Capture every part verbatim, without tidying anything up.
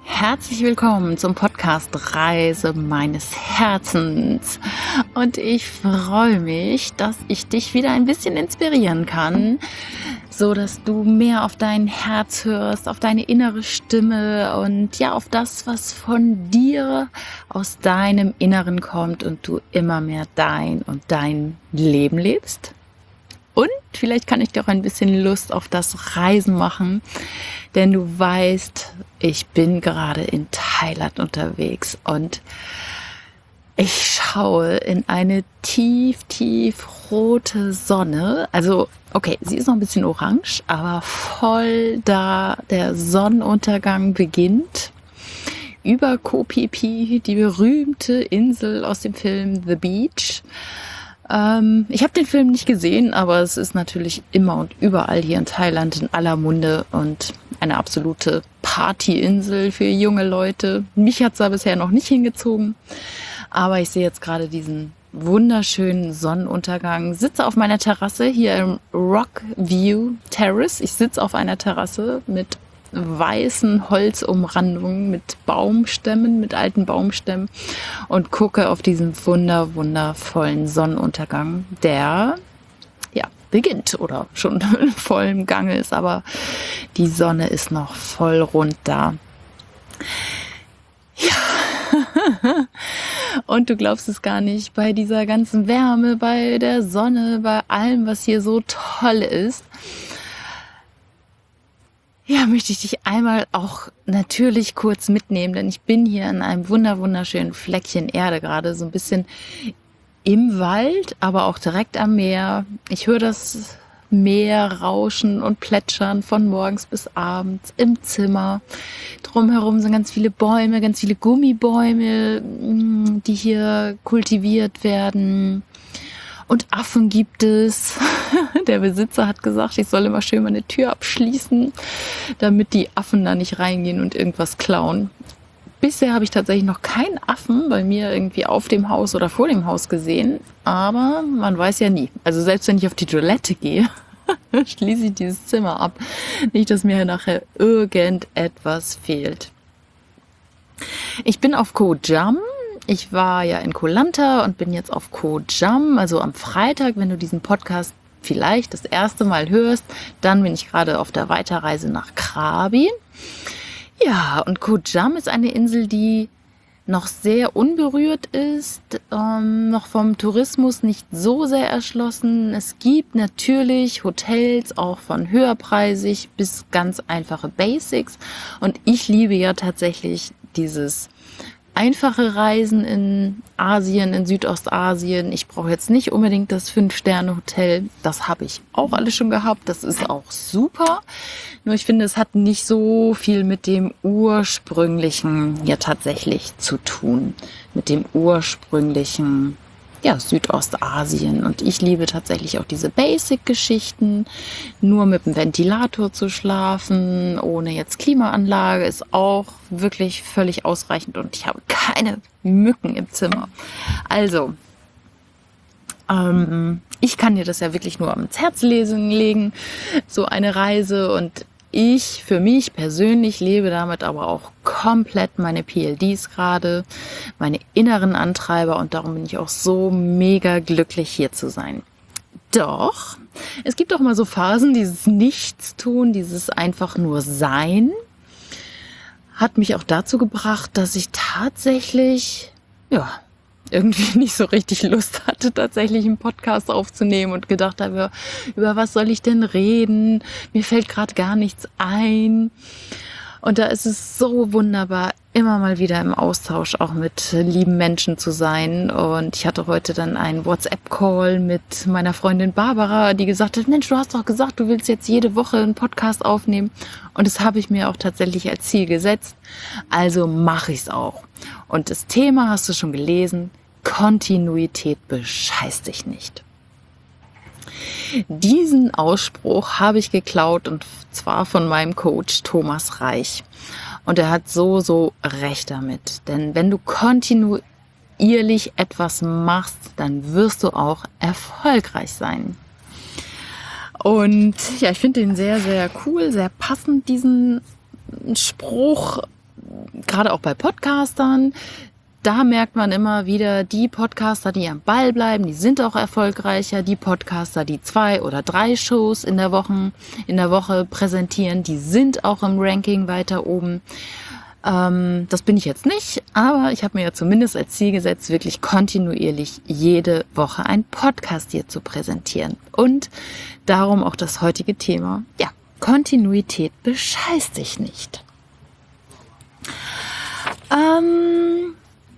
Herzlich willkommen zum Podcast Reise meines Herzens. Und ich freue mich, dass ich dich wieder ein bisschen inspirieren kann, so dass du mehr auf dein Herz hörst, auf deine innere Stimme und ja, auf das, was von dir aus deinem Inneren kommt und du immer mehr dein und dein Leben lebst. Und vielleicht kann ich dir auch ein bisschen Lust auf das Reisen machen, denn du weißt, ich bin gerade in Thailand unterwegs und ich schaue in eine tief, tief rote Sonne. Also, okay, sie ist noch ein bisschen orange, aber voll da der Sonnenuntergang beginnt. Über Koh Phi Phi, die berühmte Insel aus dem Film The Beach. Ähm, ich habe den Film nicht gesehen, aber es ist natürlich immer und überall hier in Thailand in aller Munde und eine absolute Partyinsel für junge Leute. Mich hat's da bisher noch nicht hingezogen, aber ich sehe jetzt gerade diesen wunderschönen Sonnenuntergang. Sitze auf meiner Terrasse hier im Rock View Terrace. Ich sitze auf einer Terrasse mit weißen Holzumrandungen, mit Baumstämmen, mit alten Baumstämmen und gucke auf diesen wunder, wundervollen Sonnenuntergang, der ja beginnt oder schon in vollem Gange ist, aber die Sonne ist noch voll rund da. Ja, und du glaubst es gar nicht, bei dieser ganzen Wärme, bei der Sonne, bei allem, was hier so toll ist, ja, möchte ich dich einmal auch natürlich kurz mitnehmen, denn ich bin hier in einem wunder wunderschönen Fleckchen Erde gerade, so ein bisschen im Wald, aber auch direkt am Meer. Ich höre das Meer rauschen und plätschern von morgens bis abends im Zimmer. Drumherum sind ganz viele Bäume, ganz viele Gummibäume, die hier kultiviert werden. Und Affen gibt es. Der Besitzer hat gesagt, ich soll immer schön meine Tür abschließen, damit die Affen da nicht reingehen und irgendwas klauen. Bisher habe ich tatsächlich noch keinen Affen bei mir irgendwie auf dem Haus oder vor dem Haus gesehen. Aber man weiß ja nie. Also selbst wenn ich auf die Toilette gehe, schließe ich dieses Zimmer ab. Nicht, dass mir nachher irgendetwas fehlt. Ich bin auf Koh Cham. Ich war ja in Koh Lanta und bin jetzt auf Koh Cham, also am Freitag, wenn du diesen Podcast vielleicht das erste Mal hörst, dann bin ich gerade auf der Weiterreise nach Krabi. Ja, und Koh Cham ist eine Insel, die noch sehr unberührt ist, ähm, noch vom Tourismus nicht so sehr erschlossen. Es gibt natürlich Hotels, auch von höherpreisig bis ganz einfache Basics. Und ich liebe ja tatsächlich dieses einfache Reisen in Asien, in Südostasien. Ich brauche jetzt nicht unbedingt das Fünf-Sterne-Hotel. Das habe ich auch alles schon gehabt. Das ist auch super. Nur ich finde, es hat nicht so viel mit dem Ursprünglichen ja tatsächlich zu tun. Mit dem ursprünglichen ja, Südostasien. Und ich liebe tatsächlich auch diese Basic-Geschichten. Nur mit dem Ventilator zu schlafen, ohne jetzt Klimaanlage, ist auch wirklich völlig ausreichend. Und ich habe keine Mücken im Zimmer. Also, ähm, ich kann dir das ja wirklich nur ans Herz lesen, legen, so eine Reise. Und ich für mich persönlich lebe damit aber auch komplett meine P L Ds gerade, meine inneren Antreiber, und darum bin ich auch so mega glücklich, hier zu sein. Doch, es gibt auch mal so Phasen, dieses Nichtstun, dieses einfach nur Sein, hat mich auch dazu gebracht, dass ich tatsächlich, ja, irgendwie nicht so richtig Lust hatte, tatsächlich einen Podcast aufzunehmen und gedacht habe, über was soll ich denn reden? Mir fällt gerade gar nichts ein. Und da ist es so wunderbar, immer mal wieder im Austausch auch mit lieben Menschen zu sein. Und ich hatte heute dann einen WhatsApp-Call mit meiner Freundin Barbara, die gesagt hat, Mensch, du hast doch gesagt, du willst jetzt jede Woche einen Podcast aufnehmen. Und das habe ich mir auch tatsächlich als Ziel gesetzt. Also mache ich es auch. Und das Thema hast du schon gelesen. Kontinuität bescheißt dich nicht. Diesen Ausspruch habe ich geklaut, und zwar von meinem Coach Thomas Reich. Und er hat so, so recht damit. Denn wenn du kontinuierlich etwas machst, dann wirst du auch erfolgreich sein. Und ja, ich finde den sehr, sehr cool, sehr passend, diesen Spruch. gerade auch bei Podcastern, da merkt man immer wieder, die Podcaster, die am Ball bleiben, die sind auch erfolgreicher. Die Podcaster, die zwei oder drei Shows in der Woche, in der Woche präsentieren, die sind auch im Ranking weiter oben. Ähm, das bin ich jetzt nicht, aber ich habe mir ja zumindest als Ziel gesetzt, wirklich kontinuierlich jede Woche einen Podcast hier zu präsentieren. Und darum auch das heutige Thema. Ja, Kontinuität bescheißt dich nicht. Ähm...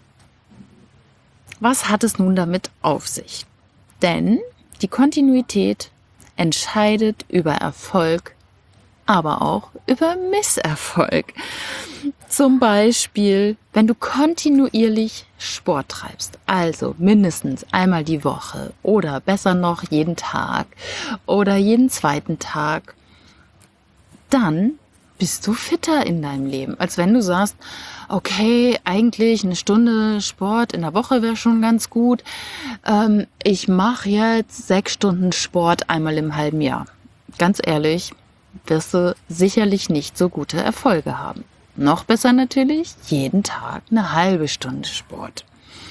Was hat es nun damit auf sich? Denn die Kontinuität entscheidet über Erfolg, aber auch über Misserfolg. Zum Beispiel, wenn du kontinuierlich Sport treibst, also mindestens einmal die Woche oder besser noch jeden Tag oder jeden zweiten Tag, dann bist du fitter in deinem Leben, als wenn du sagst, okay, eigentlich eine Stunde Sport in der Woche wäre schon ganz gut. Ähm, ich mache jetzt sechs Stunden Sport einmal im halben Jahr. Ganz ehrlich, wirst du sicherlich nicht so gute Erfolge haben. Noch besser natürlich, jeden Tag eine halbe Stunde Sport.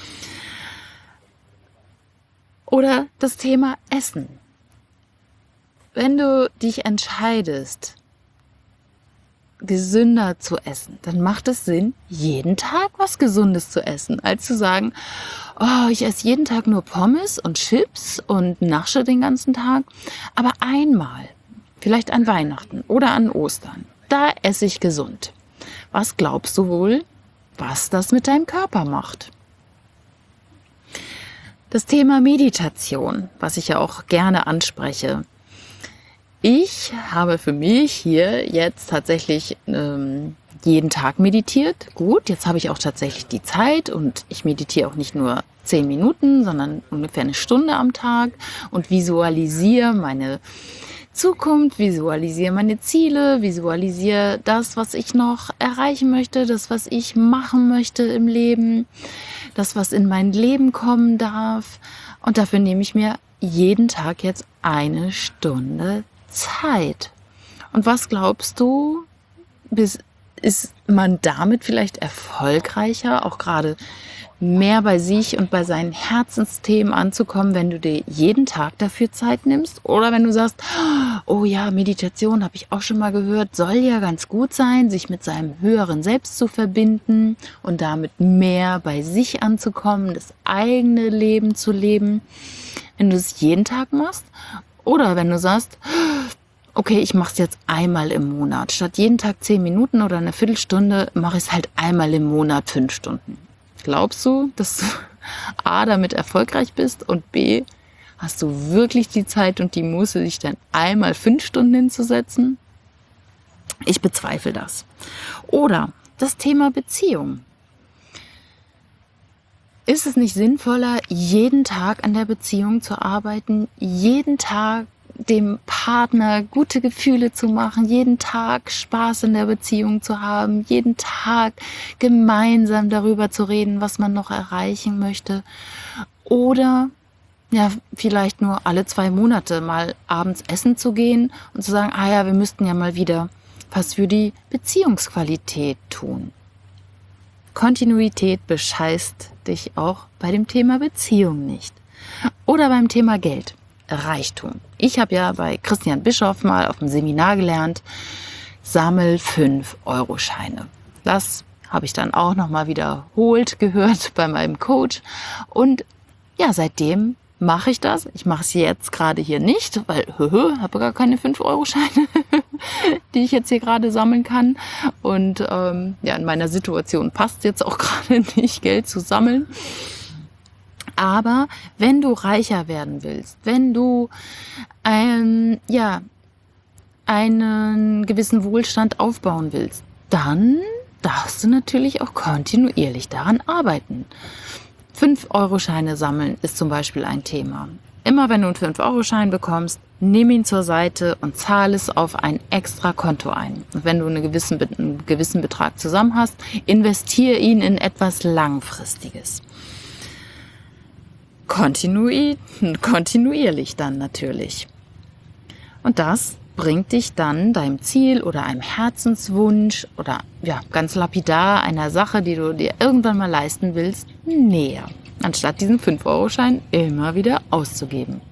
Oder das Thema Essen. Wenn du dich entscheidest, gesünder zu essen, dann macht es Sinn, jeden Tag was Gesundes zu essen, als zu sagen, oh, ich esse jeden Tag nur Pommes und Chips und nasche den ganzen Tag, aber einmal, vielleicht an Weihnachten oder an Ostern, da esse ich gesund. Was glaubst du wohl, was das mit deinem Körper macht? Das Thema Meditation, was ich ja auch gerne anspreche. Ich habe für mich hier jetzt tatsächlich ähm, jeden Tag meditiert. Gut, jetzt habe ich auch tatsächlich die Zeit und ich meditiere auch nicht nur zehn Minuten, sondern ungefähr eine Stunde am Tag und visualisiere meine Zukunft, visualisiere meine Ziele, visualisiere das, was ich noch erreichen möchte, das, was ich machen möchte im Leben, das, was in mein Leben kommen darf. Und dafür nehme ich mir jeden Tag jetzt eine Stunde Zeit. Und was glaubst du, ist man damit vielleicht erfolgreicher, auch gerade mehr bei sich und bei seinen Herzensthemen anzukommen, wenn du dir jeden Tag dafür Zeit nimmst? Oder wenn du sagst, oh ja, Meditation habe ich auch schon mal gehört, soll ja ganz gut sein, sich mit seinem höheren Selbst zu verbinden und damit mehr bei sich anzukommen, das eigene Leben zu leben, wenn du es jeden Tag machst? Oder wenn du sagst, okay, ich mache es jetzt einmal im Monat. Statt jeden Tag zehn Minuten oder eine Viertelstunde mache ich es halt einmal im Monat fünf Stunden. Glaubst du, dass du A, damit erfolgreich bist und B, hast du wirklich die Zeit und die Muße, dich dann einmal fünf Stunden hinzusetzen? Ich bezweifle das. Oder das Thema Beziehung. Ist es nicht sinnvoller, jeden Tag an der Beziehung zu arbeiten, jeden Tag dem Partner gute Gefühle zu machen, jeden Tag Spaß in der Beziehung zu haben, jeden Tag gemeinsam darüber zu reden, was man noch erreichen möchte? Oder ja, vielleicht nur alle zwei Monate mal abends essen zu gehen und zu sagen, ah ja, wir müssten ja mal wieder was für die Beziehungsqualität tun. Kontinuität bescheißt dich auch bei dem Thema Beziehung nicht. Oder beim Thema Geld, Reichtum. Ich habe ja bei Christian Bischoff mal auf dem Seminar gelernt, sammel fünf Euro Scheine. Das habe ich dann auch nochmal wiederholt gehört bei meinem Coach. Und ja, seitdem mache ich das. Ich mache es jetzt gerade hier nicht, weil ich habe gar keine fünf Euro Scheine, die ich jetzt hier gerade sammeln kann. Und ähm, ja, in meiner Situation passt jetzt auch gerade nicht, Geld zu sammeln. Aber wenn du reicher werden willst, wenn du ein, ja, einen gewissen Wohlstand aufbauen willst, dann darfst du natürlich auch kontinuierlich daran arbeiten. fünf Euro Scheine sammeln ist zum Beispiel ein Thema. Immer wenn du einen fünf Euro Schein bekommst, nimm ihn zur Seite und zahle es auf ein extra Konto ein. Und wenn du einen gewissen, einen gewissen Betrag zusammen hast, investiere ihn in etwas Langfristiges. Kontinuier, kontinuierlich dann natürlich. Und das bringt dich dann deinem Ziel oder einem Herzenswunsch oder ja, ganz lapidar einer Sache, die du dir irgendwann mal leisten willst, näher, anstatt diesen fünf-Euro-Schein immer wieder auszugeben.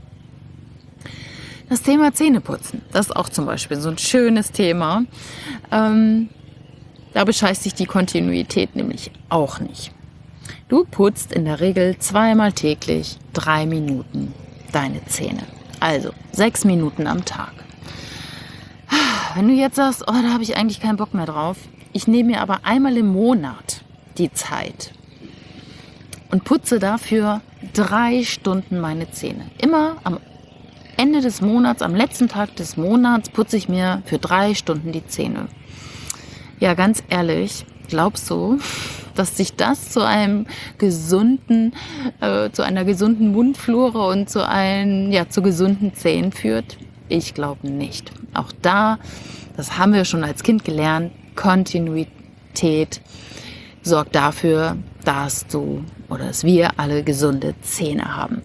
Das Thema Zähneputzen, das ist auch zum Beispiel so ein schönes Thema. Ähm, da bescheißt sich die Kontinuität nämlich auch nicht. Du putzt in der Regel zweimal täglich drei Minuten deine Zähne. Also sechs Minuten am Tag. Wenn du jetzt sagst, oh, da habe ich eigentlich keinen Bock mehr drauf, ich nehme mir aber einmal im Monat die Zeit und putze dafür drei Stunden meine Zähne. Immer am Ende des Monats, am letzten Tag des Monats putze ich mir für drei Stunden die Zähne. Ja, ganz ehrlich, glaubst du, dass sich das zu einem gesunden, äh, zu einer gesunden Mundflora und zu einem, ja, zu gesunden Zähnen führt? Ich glaube nicht. Auch da, das haben wir schon als Kind gelernt, Kontinuität sorgt dafür, dass du oder dass wir alle gesunde Zähne haben.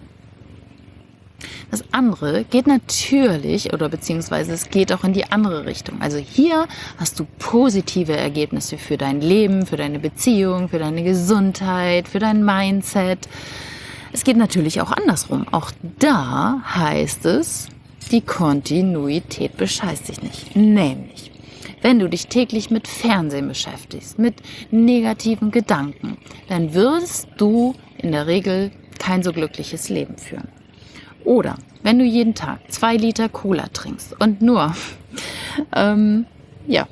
Das andere geht natürlich oder beziehungsweise es geht auch in die andere Richtung. Also hier hast du positive Ergebnisse für dein Leben, für deine Beziehung, für deine Gesundheit, für dein Mindset. Es geht natürlich auch andersrum. Auch da heißt es, die Kontinuität bescheißt dich nicht. Nämlich, wenn du dich täglich mit Fernsehen beschäftigst, mit negativen Gedanken, dann wirst du in der Regel kein so glückliches Leben führen. Oder wenn du jeden Tag zwei Liter Cola trinkst und nur ähm, ja,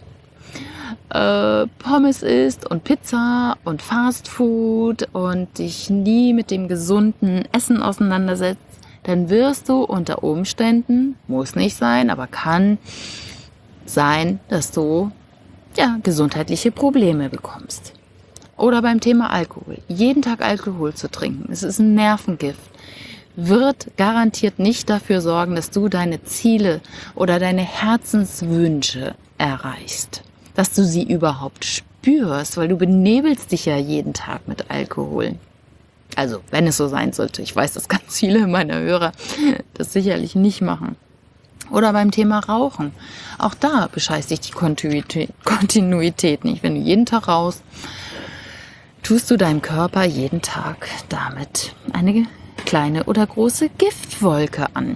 äh, Pommes isst und Pizza und Fast Food und dich nie mit dem gesunden Essen auseinandersetzt, dann wirst du unter Umständen, muss nicht sein, aber kann sein, dass du ja, gesundheitliche Probleme bekommst. Oder beim Thema Alkohol. Jeden Tag Alkohol zu trinken, es ist ein Nervengift, wird garantiert nicht dafür sorgen, dass du deine Ziele oder deine Herzenswünsche erreichst. Dass du sie überhaupt spürst, weil du benebelst dich ja jeden Tag mit Alkohol. Also, wenn es so sein sollte. Ich weiß, dass ganz viele meiner Hörer das sicherlich nicht machen. Oder beim Thema Rauchen. Auch da bescheißt dich die Kontinuität, Kontinuität nicht. Wenn du jeden Tag rauchst, tust du deinem Körper jeden Tag damit eine kleine oder große Giftwolke an.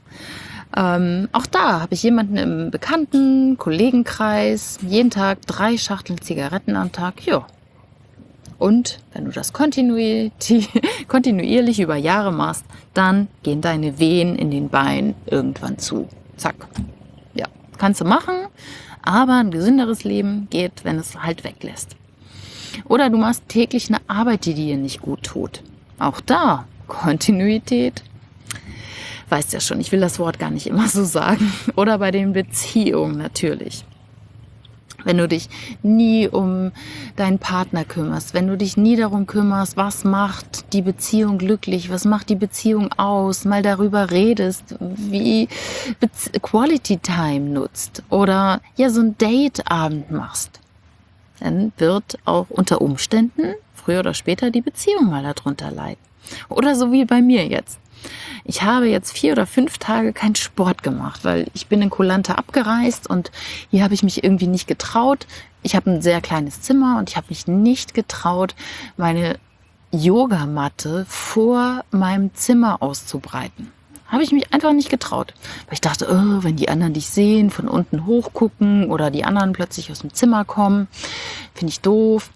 Ähm, auch da habe ich jemanden im Bekannten, Kollegenkreis, jeden Tag drei Schachteln Zigaretten am Tag. Ja. Und wenn du das kontinuierlich, kontinuierlich über Jahre machst, dann gehen deine Wehen in den Beinen irgendwann zu. Zack. Ja, kannst du machen, aber ein gesünderes Leben geht, wenn es halt weglässt. Oder du machst täglich eine Arbeit, die dir nicht gut tut. Auch da Kontinuität. Weißt ja schon, ich will das Wort gar nicht immer so sagen. Oder bei den Beziehungen natürlich. Wenn du dich nie um deinen Partner kümmerst, wenn du dich nie darum kümmerst, was macht die Beziehung glücklich, was macht die Beziehung aus, mal darüber redest, wie Quality Time nutzt oder ja so ein Dateabend machst, dann wird auch unter Umständen früher oder später die Beziehung mal darunter leiden. Oder so wie bei mir jetzt. Ich habe jetzt vier oder fünf Tage keinen Sport gemacht, weil ich bin in Koh Lanta abgereist und hier habe ich mich irgendwie nicht getraut. Ich habe ein sehr kleines Zimmer und ich habe mich nicht getraut, meine Yogamatte vor meinem Zimmer auszubreiten. Habe ich mich einfach nicht getraut, weil ich dachte, oh, wenn die anderen dich sehen, von unten hochgucken oder die anderen plötzlich aus dem Zimmer kommen, finde ich doof.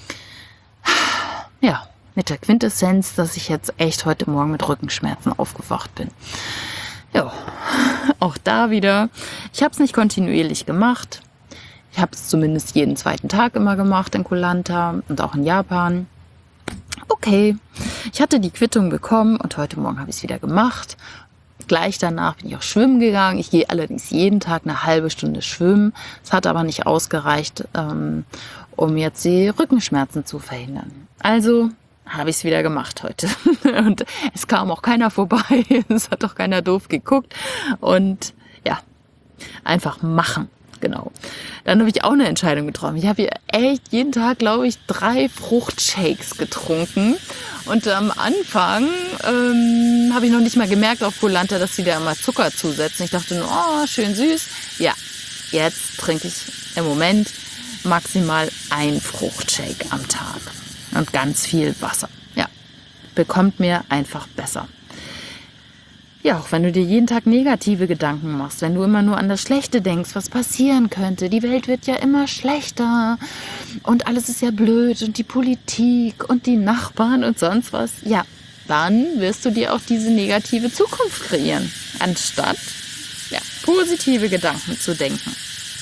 Ja. Mit der Quintessenz, dass ich jetzt echt heute Morgen mit Rückenschmerzen aufgewacht bin. Ja, auch da wieder. Ich habe es nicht kontinuierlich gemacht. Ich habe es zumindest jeden zweiten Tag immer gemacht in Koh Lanta und auch in Japan. Okay, ich hatte die Quittung bekommen und heute Morgen habe ich es wieder gemacht. Gleich danach bin ich auch schwimmen gegangen. Ich gehe allerdings jeden Tag eine halbe Stunde schwimmen. Es hat aber nicht ausgereicht, ähm, um jetzt die Rückenschmerzen zu verhindern. Also habe ich es wieder gemacht heute. Und es kam auch keiner vorbei. Es hat auch keiner doof geguckt. Und ja, einfach machen. genau. Dann habe ich auch eine Entscheidung getroffen. Ich habe hier echt jeden Tag, glaube ich, drei Fruchtshakes getrunken. Und am Anfang ähm, habe ich noch nicht mal gemerkt auf Polanta, dass sie da immer Zucker zusetzen. Ich dachte nur, oh, schön süß. Ja, jetzt trinke ich im Moment maximal ein Fruchtshake am Tag. Und ganz viel Wasser. Ja, bekommt mir einfach besser. Ja, auch wenn du dir jeden Tag negative Gedanken machst, wenn du immer nur an das Schlechte denkst, was passieren könnte. Die Welt wird ja immer schlechter und alles ist ja blöd und die Politik und die Nachbarn und sonst was. Ja, dann wirst du dir auch diese negative Zukunft kreieren, anstatt ja, positive Gedanken zu denken.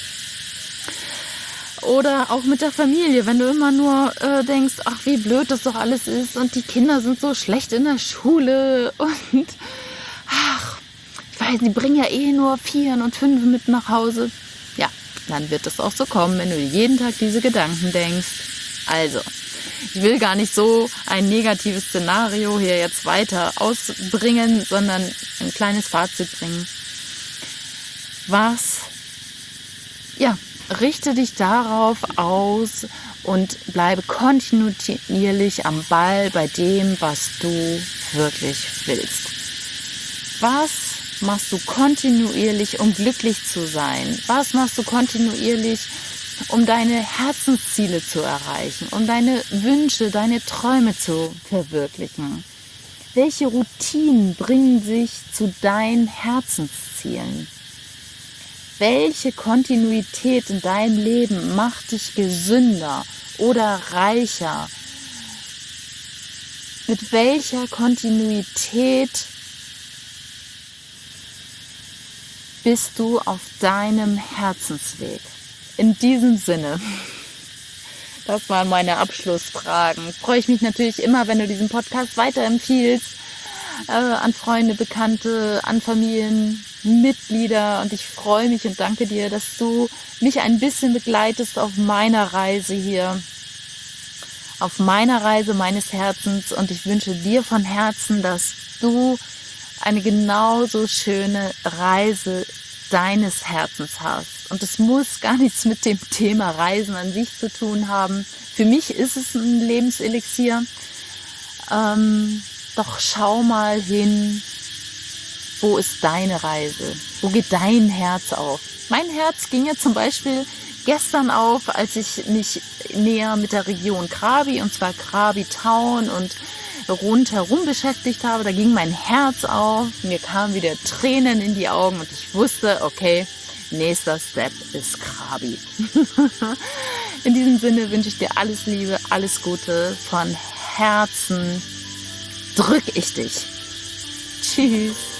Oder auch mit der Familie, wenn du immer nur äh, denkst, ach wie blöd das doch alles ist und die Kinder sind so schlecht in der Schule und ach, ich weiß, die bringen ja eh nur Vieren und Fünfen mit nach Hause. Ja, dann wird es auch so kommen, wenn du jeden Tag diese Gedanken denkst. Also, ich will gar nicht so ein negatives Szenario hier jetzt weiter ausbringen, sondern ein kleines Fazit bringen. Was, ja, richte dich darauf aus und bleibe kontinuierlich am Ball bei dem, was du wirklich willst. Was machst du kontinuierlich, um glücklich zu sein? Was machst du kontinuierlich, um deine Herzensziele zu erreichen, um deine Wünsche, deine Träume zu verwirklichen? Welche Routinen bringen sich zu deinen Herzenszielen? Welche Kontinuität in deinem Leben macht dich gesünder oder reicher? Mit welcher Kontinuität bist du auf deinem Herzensweg? In diesem Sinne, das waren meine Abschlussfragen. Freue ich mich natürlich immer, wenn du diesen Podcast weiterempfiehlst äh, an Freunde, Bekannte, an Familienmitglieder. Und ich freue mich und danke dir, dass du mich ein bisschen begleitest auf meiner Reise hier, auf meiner Reise meines Herzens. Und ich wünsche dir von Herzen, dass du eine genauso schöne Reise deines Herzens hast. Und es muss gar nichts mit dem Thema Reisen an sich zu tun haben. Für mich ist es ein Lebenselixier. Ähm, doch schau mal hin, wo ist deine Reise? Wo geht dein Herz auf? Mein Herz ging ja zum Beispiel gestern auf, als ich mich näher mit der Region Krabi, und zwar Krabi Town und rundherum beschäftigt habe. Da ging mein Herz auf, mir kamen wieder Tränen in die Augen und ich wusste, okay, nächster Step ist Krabi. In diesem Sinne wünsche ich dir alles Liebe, alles Gute, von Herzen drück ich dich. Tschüss.